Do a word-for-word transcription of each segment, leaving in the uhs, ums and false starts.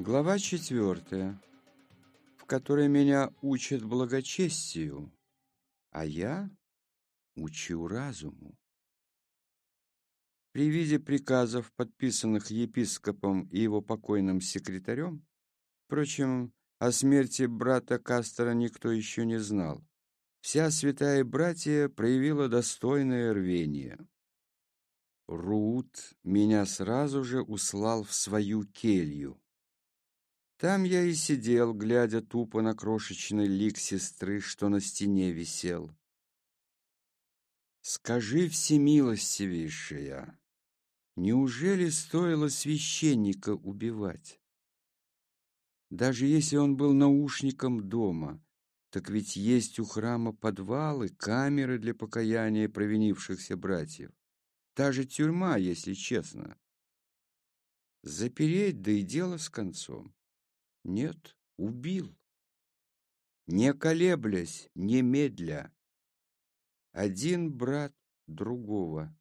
Глава четвертая, в которой меня учат благочестию, а я учу разуму. При виде приказов, подписанных епископом и его покойным секретарем, впрочем, о смерти брата Кастера никто еще не знал, вся святая братья проявила достойное рвение. Рут меня сразу же услал в свою келью. Там я и сидел, глядя тупо на крошечный лик сестры, что на стене висел. Скажи, всемилостивейшая, неужели стоило священника убивать? Даже если он был наушником дома, так ведь есть у храма подвалы, камеры для покаяния провинившихся братьев. Та же тюрьма, если честно. Запереть, да и дело с концом. Нет, убил. Не колеблясь, немедля. Один брат другого.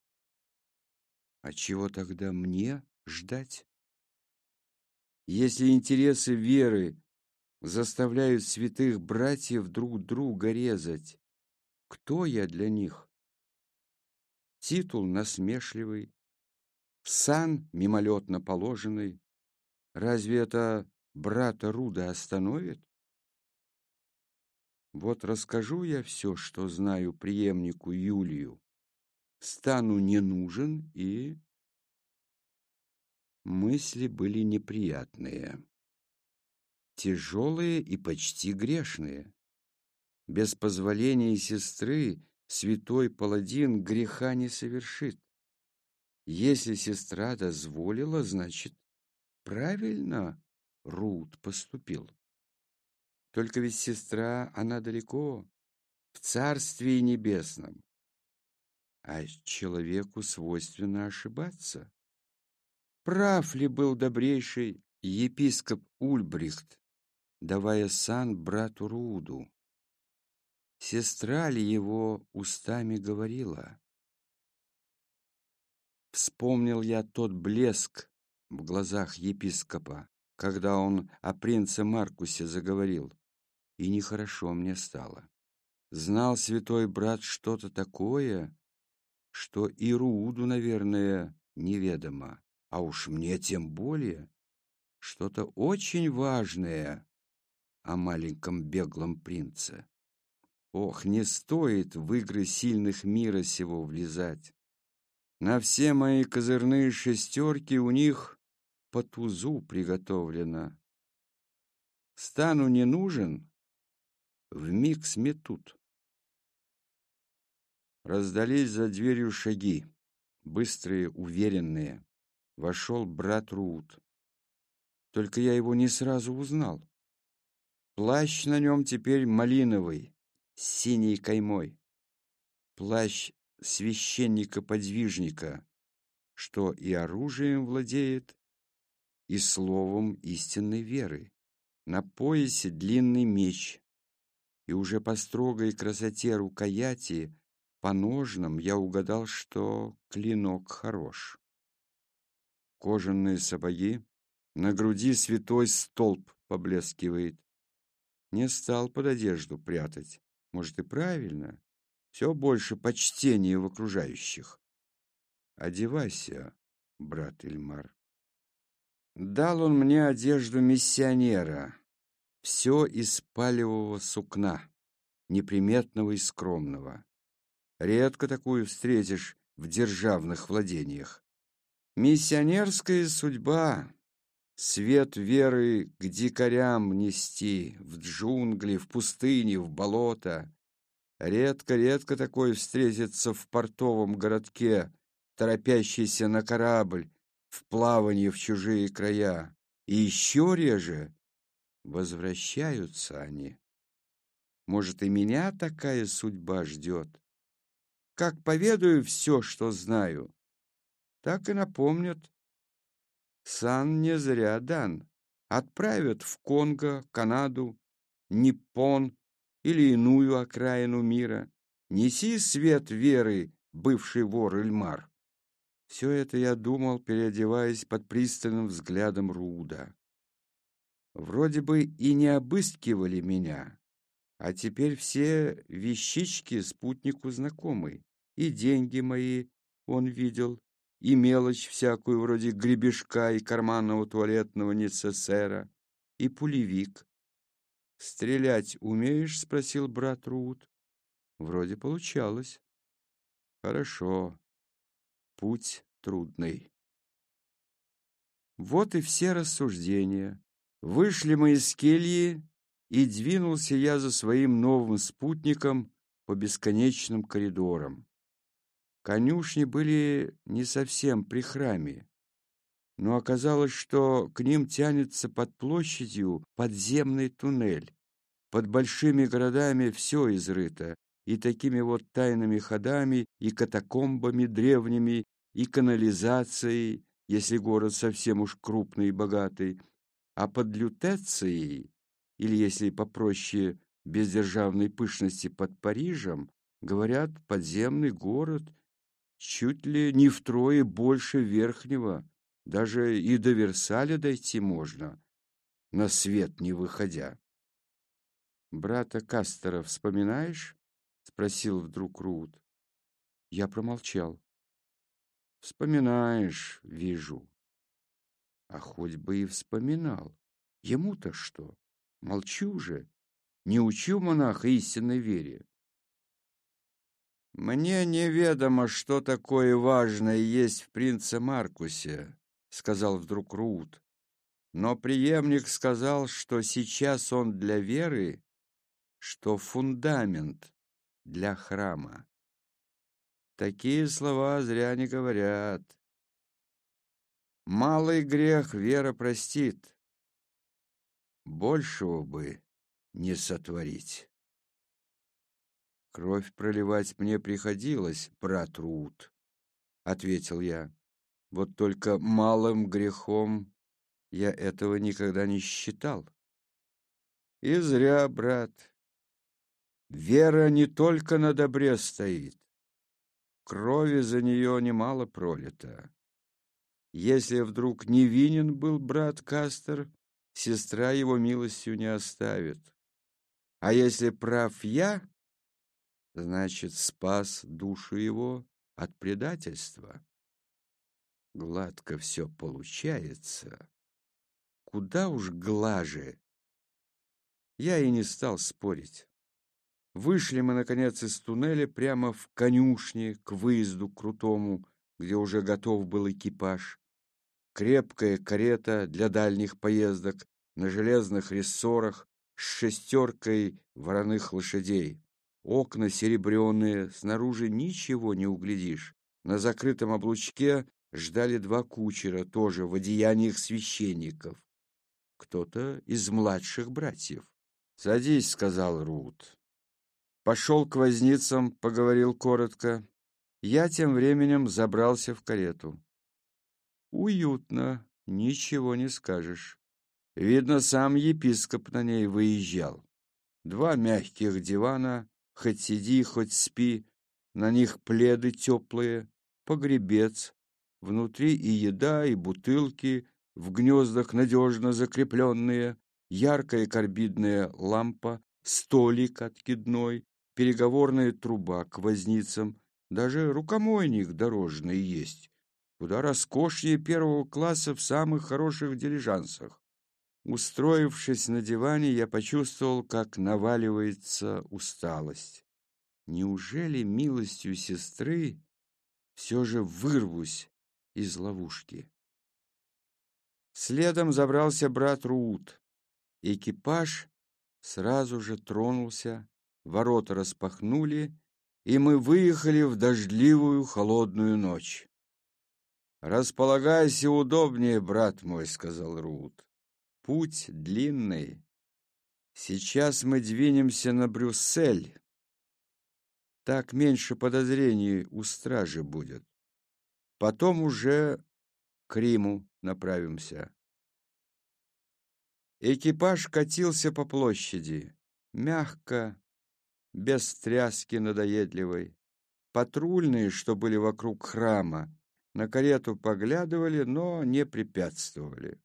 А чего тогда мне ждать? Если интересы веры заставляют святых братьев друг друга резать, кто я для них? Титул насмешливый, сан мимолетно положенный. Разве это брата Руда остановит? Вот расскажу я все, что знаю преемнику Юлию, стану не нужен, и... Мысли были неприятные, тяжелые и почти грешные. Без позволения сестры святой паладин греха не совершит. Если сестра дозволила, значит, правильно Рут поступил. Только ведь сестра, она далеко, в Царстве Небесном, а человеку свойственно ошибаться. Прав ли был добрейший епископ Ульбрихт, давая сан брату Руду? Сестра ли его устами говорила? Вспомнил я тот блеск в глазах епископа, когда он о принце Маркусе заговорил, и нехорошо мне стало. Знал святой брат что-то такое, что и Руду, наверное, неведомо, а уж мне тем более, что-то очень важное о маленьком беглом принце. Ох, не стоит в игры сильных мира сего влезать. На все мои козырные шестерки у них по тузу приготовлено. Стану не нужен, вмиг сметут. Раздались за дверью шаги, быстрые, уверенные. Вошел брат Рут. Только я его не сразу узнал. Плащ на нем теперь малиновый, с синей каймой. Плащ священника-подвижника, что и оружием владеет, и словом истинной веры. На поясе длинный меч, и уже по строгой красоте рукояти, по ножнам я угадал, что клинок хорош. Кожаные сапоги, на груди святой столб поблескивает. Не стал под одежду прятать. Может, и правильно. Все больше почтения в окружающих. Одевайся, брат Ильмар. Дал он мне одежду миссионера. Все из палевого сукна, неприметного и скромного. Редко такую встретишь в державных владениях. Миссионерская судьба. Свет веры к дикарям нести, в джунгли, в пустыне, в болото. Редко-редко такой встретится в портовом городке, торопящийся на корабль, в плавании в чужие края. И еще реже возвращаются они. Может, и меня такая судьба ждет? Как поведаю все, что знаю, так и напомнят. Сан не зря дан. Отправят в Конго, Канаду, Ниппон или иную окраину мира. Неси свет веры, бывший вор Ильмар. Все это я думал, переодеваясь под пристальным взглядом Руда. Вроде бы и не обыскивали меня, а теперь все вещички спутнику знакомы. И деньги мои он видел, и мелочь всякую, вроде гребешка и карманного туалетного несесера, и пулевик. «Стрелять умеешь?» — спросил брат Рут. Вроде получалось. Хорошо. Путь трудный. Вот и все рассуждения. Вышли мы из кельи, и двинулся я за своим новым спутником по бесконечным коридорам. Конюшни были не совсем при храме, но оказалось, что к ним тянется под площадью подземный туннель. Под большими городами все изрыто, и такими вот тайными ходами, и катакомбами древними, и канализацией, если город совсем уж крупный и богатый, а под Лютецией, или, если попроще, без державной пышности, под Парижем, говорят, подземный город чуть ли не втрое больше Верхнего, даже и до Версаля дойти можно, на свет не выходя. «Брата Кастера вспоминаешь?» — спросил вдруг Рут. Я промолчал. «Вспоминаешь, вижу». А хоть бы и вспоминал. Ему-то что? Молчу же. Не учу монаха истинной вере. «Мне неведомо, что такое важное есть в принце Маркусе», — сказал вдруг Рут. «Но преемник сказал, что сейчас он для веры, что фундамент для храма. Такие слова зря не говорят. Малый грех вера простит, большего бы не сотворить». «Кровь проливать мне приходилось, брат Рут», — ответил я. «Вот только малым грехом я этого никогда не считал». «И зря, брат. Вера не только на добре стоит. Крови за нее немало пролито. Если вдруг невинен был брат Кастер, сестра его милостью не оставит. А если прав я, значит, спас душу его от предательства. Гладко все получается. Куда уж глаже». Я и не стал спорить. Вышли мы, наконец, из туннеля прямо в конюшне к выезду крутому, где уже готов был экипаж. Крепкая карета для дальних поездок на железных рессорах с шестеркой вороных лошадей. Окна серебряные, снаружи ничего не углядишь. На закрытом облучке ждали два кучера, тоже в одеяниях священников. Кто-то из младших братьев. «Садись», — сказал Рут. Пошел к возницам, поговорил коротко. Я тем временем забрался в карету. Уютно, ничего не скажешь. Видно, сам епископ на ней выезжал. Два мягких дивана, хоть сиди, хоть спи, на них пледы теплые, погребец. Внутри и еда, и бутылки, в гнездах надежно закрепленные, яркая карбидная лампа, столик откидной, переговорная труба к возницам, даже рукомойник дорожный есть, куда роскошнее первого класса в самых хороших дилижансах. Устроившись на диване, я почувствовал, как наваливается усталость. Неужели милостью сестры все же вырвусь из ловушки? Следом забрался брат Рут. Экипаж сразу же тронулся, ворота распахнули, и мы выехали в дождливую холодную ночь. «Располагайся удобнее, брат мой», — сказал Рут. «Путь длинный. Сейчас мы двинемся на Брюссель. Так меньше подозрений у стражи будет. Потом уже к Риму направимся». Экипаж катился по площади, мягко, без тряски надоедливой. Патрульные, что были вокруг храма, на карету поглядывали, но не препятствовали.